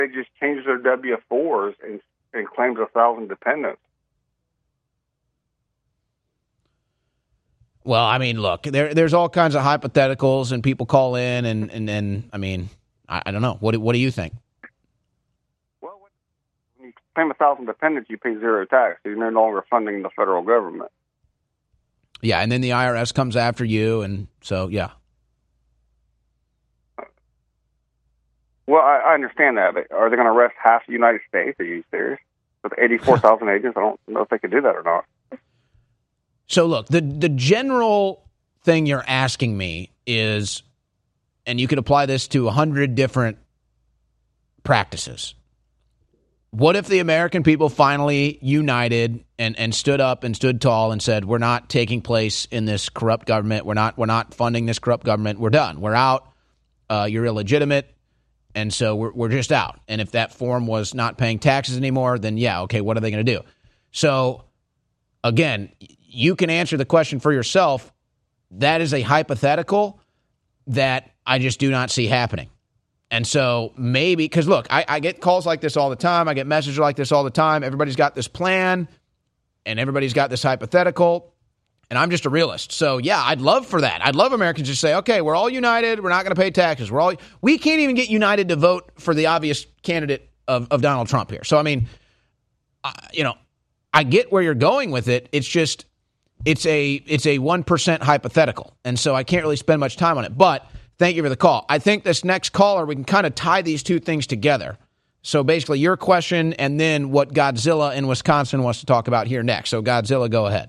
they just changed their W-4s and claimed 1,000 dependents. Well, I mean, look, there's all kinds of hypotheticals, and people call in, and then, I mean, I don't know. What do you think? Well, when you claim 1,000 dependents, you pay zero tax. So you're no longer funding the federal government. Yeah, and then the IRS comes after you, and so, yeah. Well, I understand that. But are they going to arrest half the United States? Are you serious? With 84,000 agents, I don't know if they could do that or not. So, look, the general thing you're asking me is, and you could apply this to 100 different practices. What if the American people finally united and stood up and stood tall and said, we're not taking place in this corrupt government. We're not funding this corrupt government. We're done. We're out. You're illegitimate. And so we're just out. And if that form was not paying taxes anymore, then yeah, okay, what are they going to do? So again, you can answer the question for yourself. That is a hypothetical that I just do not see happening. And so maybe, because look, I get calls like this all the time. I get messages like this all the time. Everybody's got this plan and everybody's got this hypothetical. And I'm just a realist. So, yeah, I'd love for that. I'd love Americans to say, okay, we're all united. We're not going to pay taxes. We can't even get united to vote for the obvious candidate of Donald Trump here. So, I mean, I get where you're going with it. It's just it's a 1% hypothetical. And so I can't really spend much time on it. But thank you for the call. I think this next caller, we can kind of tie these two things together. So basically your question and then what Godzilla in Wisconsin wants to talk about here next. So, Godzilla, go ahead.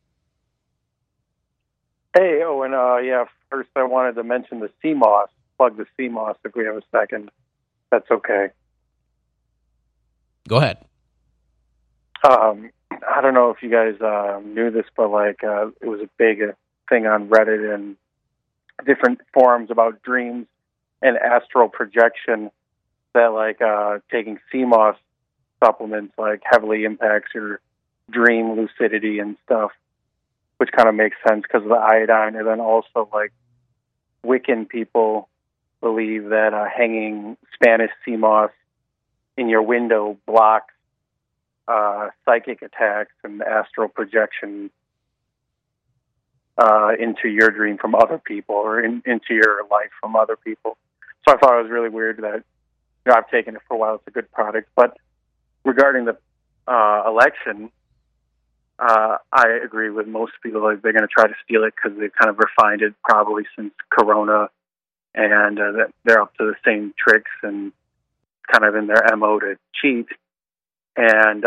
Hey, first I wanted to mention the CMOS, plug the CMOS if we have a second. That's okay. Go ahead. I don't know if you guys knew this, but it was a big thing on Reddit and different forums about dreams and astral projection that taking CMOS supplements heavily impacts your dream lucidity and stuff, which kind of makes sense because of the iodine. And then also, Wiccan people believe that hanging Spanish sea moss in your window blocks psychic attacks and astral projection into your dream from other people or into your life from other people. So I thought it was really weird that I've taken it for a while. It's a good product. But regarding the election, I agree with most people. They're going to try to steal it because they've kind of refined it probably since Corona, and they're up to the same tricks and kind of in their MO to cheat. And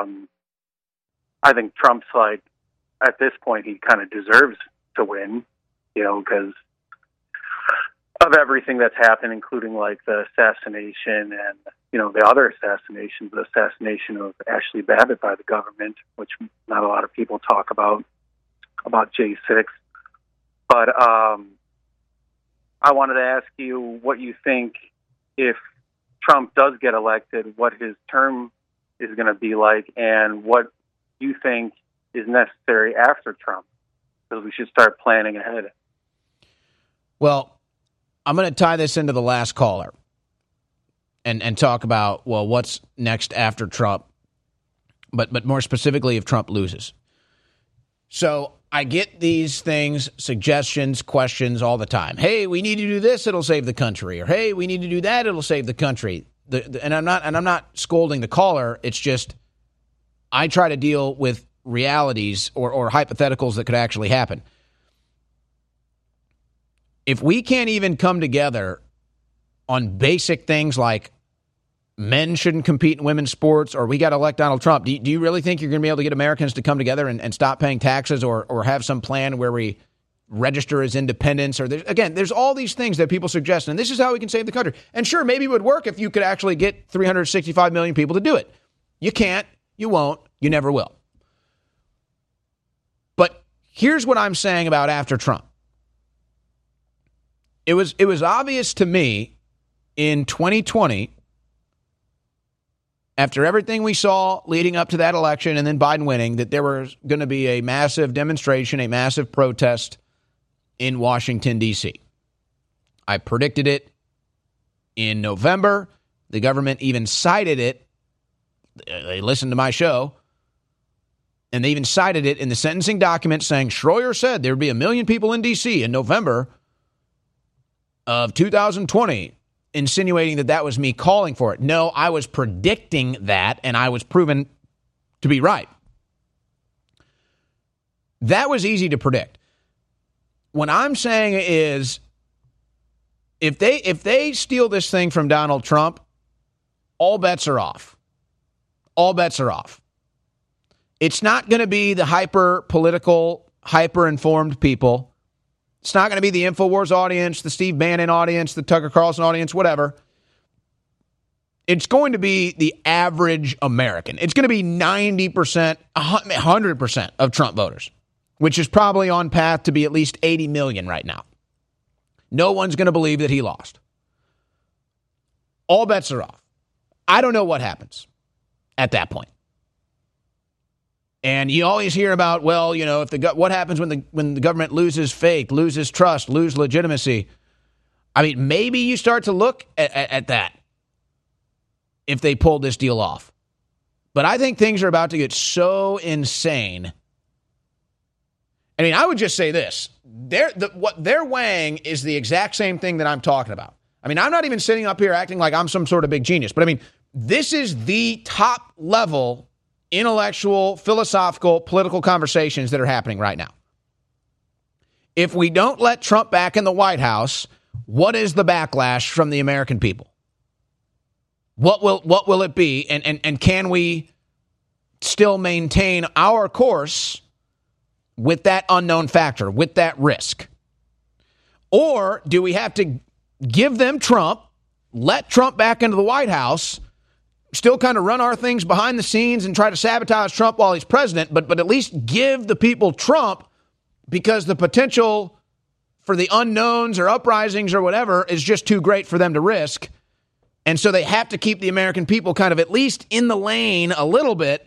I think Trump's at this point, he kind of deserves to win, because of everything that's happened, including the assassination and, the other assassinations, the assassination of Ashley Babbitt by the government, which not a lot of people talk about J6. But I wanted to ask you what you think if Trump does get elected, what his term is going to be like, and what you think is necessary after Trump, because we should start planning ahead. Well, I'm going to tie this into the last caller and talk about, what's next after Trump, but more specifically if Trump loses. So I get these things, suggestions, questions all the time. Hey, we need to do this, it'll save the country. Or, hey, we need to do that, it'll save the country. And I'm not scolding the caller. It's just I try to deal with realities or hypotheticals that could actually happen. If we can't even come together on basic things like men shouldn't compete in women's sports or we got to elect Donald Trump, do you really think you're going to be able to get Americans to come together and stop paying taxes or have some plan where we register as independents? Or there's all these things that people suggest, and this is how we can save the country. And sure, maybe it would work if you could actually get 365 million people to do it. You can't, you won't, you never will. But here's what I'm saying about after Trump. It was obvious to me in 2020, after everything we saw leading up to that election and then Biden winning, that there was going to be a massive demonstration, a massive protest in Washington, D.C. I predicted it in November. The government even cited it. They listened to my show, and they even cited it in the sentencing document saying Schroyer said there would be 1 million people in D.C. in November of 2020, insinuating that that was me calling for it. No, I was predicting that, and I was proven to be right. That was easy to predict. What I'm saying is, if they steal this thing from Donald Trump, all bets are off. All bets are off. It's not going to be the hyper-political, hyper-informed people. It's not going to be the InfoWars audience, the Steve Bannon audience, the Tucker Carlson audience, whatever. It's going to be the average American. It's going to be 90%, 100% of Trump voters, which is probably on path to be at least 80 million right now. No one's going to believe that he lost. All bets are off. I don't know what happens at that point. And you always hear about, well, you know, what happens when the government loses faith, loses trust, loses legitimacy. I mean, maybe you start to look at that if they pull this deal off. But I think things are about to get so insane. I mean, I would just say this. What they're weighing is the exact same thing that I'm talking about. I mean, I'm not even sitting up here acting like I'm some sort of big genius. But I mean, this is the top level intellectual, philosophical, political conversations that are happening right now. If we don't let Trump back in the White House, what is the backlash from the American people? What will it be? And can we still maintain our course with that unknown factor, with that risk? Or do we have to give them Trump, let Trump back into the White House, still kind of run our things behind the scenes and try to sabotage Trump while he's president, but at least give the people Trump, because the potential for the unknowns or uprisings or whatever is just too great for them to risk. And so they have to keep the American people kind of at least in the lane a little bit.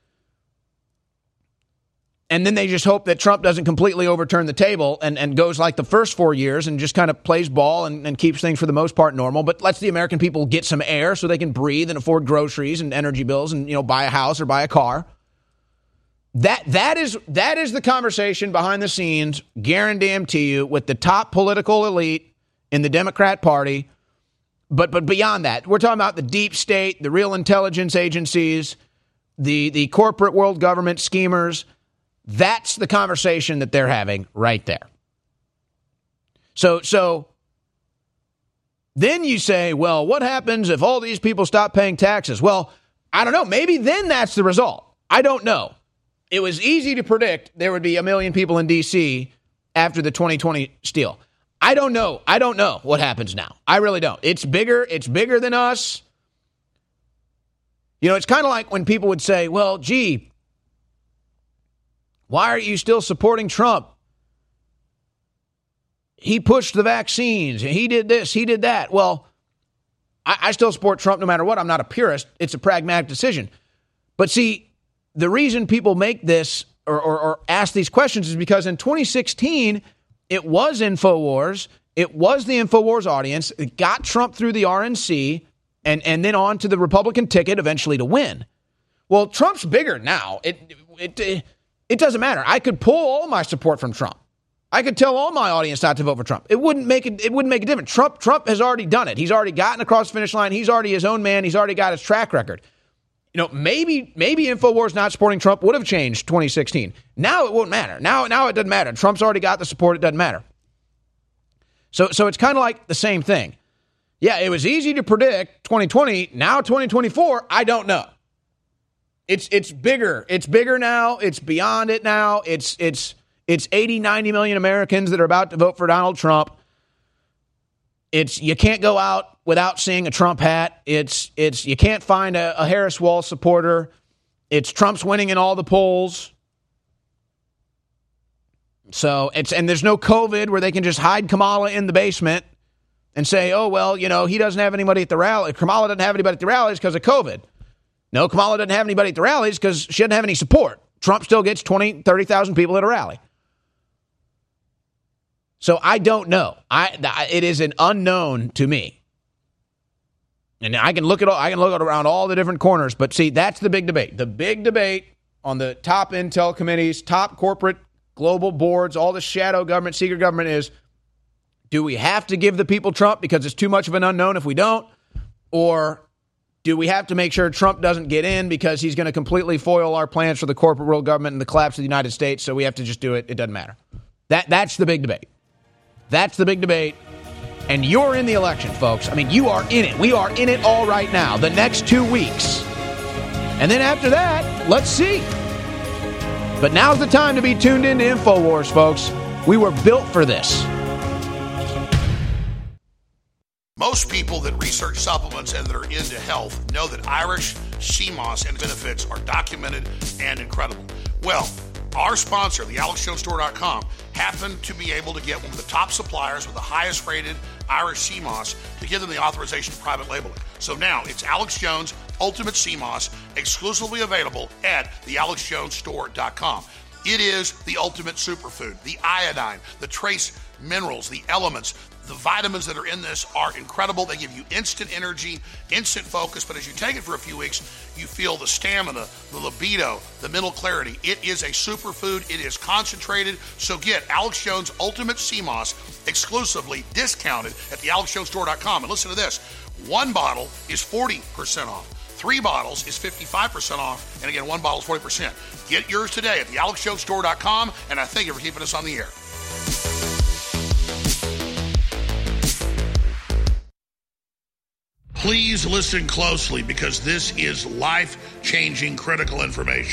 And then they just hope that Trump doesn't completely overturn the table and goes like the first 4 years and just kind of plays ball and keeps things for the most part normal, but lets the American people get some air so they can breathe and afford groceries and energy bills and, you know, buy a house or buy a car. That is the conversation behind the scenes, guarantee you, with the top political elite in the Democrat Party. But beyond that, we're talking about the deep state, the real intelligence agencies, the corporate world government schemers. That's the conversation that they're having right there. So then you say, well, what happens if all these people stop paying taxes? Well, I don't know. Maybe then that's the result. I don't know. It was easy to predict there would be 1 million people in D.C. after the 2020 steal. I don't know. I don't know what happens now. I really don't. It's bigger. It's bigger than us. You know, it's kind of like when people would say, well, gee, why are you still supporting Trump? He pushed the vaccines. He did this. He did that. Well, I still support Trump no matter what. I'm not a purist. It's a pragmatic decision. But see, the reason people make this or ask these questions is because in 2016, it was InfoWars. It was the InfoWars audience. It got Trump through the RNC and then on to the Republican ticket eventually to win. Well, Trump's bigger now. It doesn't matter. I could pull all my support from Trump. I could tell all my audience not to vote for Trump. It wouldn't make a difference. Trump has already done it. He's already gotten across the finish line. He's already his own man. He's already got his track record. You know, maybe InfoWars not supporting Trump would have changed 2016. Now it won't matter. Now it doesn't matter. Trump's already got the support. It doesn't matter. So it's kind of like the same thing. Yeah, it was easy to predict 2020. Now 2024, I don't know. It's bigger. It's bigger now. It's beyond it now. It's 80, 90 million Americans that are about to vote for Donald Trump. You can't go out without seeing a Trump hat. You can't find a Harris Wall supporter. It's Trump's winning in all the polls. So and there's no COVID where they can just hide Kamala in the basement and say, oh, well, you know, he doesn't have anybody at the rally. Kamala doesn't have anybody at the rallies because of COVID. No, Kamala doesn't have anybody at the rallies because she doesn't have any support. Trump still gets 20, 30,000 people at a rally. So I don't know. It is an unknown to me. And I can look around all the different corners, but see, that's the big debate. The big debate on the top intel committees, top corporate global boards, all the shadow government, secret government is, do we have to give the people Trump because it's too much of an unknown if we don't? Or do we have to make sure Trump doesn't get in because he's going to completely foil our plans for the corporate world government and the collapse of the United States, so we have to just do it? It doesn't matter. That's the big debate. That's the big debate. And you're in the election, folks. I mean, you are in it. We are in it all right now, the next 2 weeks. And then after that, let's see. But now's the time to be tuned into InfoWars, folks. We were built for this. Most people that research supplements and that are into health know that Irish sea moss and benefits are documented and incredible. Well, our sponsor, the AlexJonesStore.com, happened to be able to get one of the top suppliers with the highest rated Irish sea moss to give them the authorization to private label it. So now it's Alex Jones Ultimate Sea Moss, exclusively available at the AlexJonesStore.com. It is the ultimate superfood. The iodine, the trace minerals, the elements, the vitamins that are in this are incredible. They give you instant energy, instant focus, but as you take it for a few weeks, you feel the stamina, the libido, the mental clarity. It is a superfood. It is concentrated. So get Alex Jones Ultimate Sea Moss exclusively discounted at the AlexJonesStore.com. And listen to this. 1 bottle is 40% off. 3 bottles is 55% off. And again, 1 bottle is 40%. Get yours today at the AlexJonesStore.com. And I thank you for keeping us on the air. Please listen closely because this is life-changing critical information.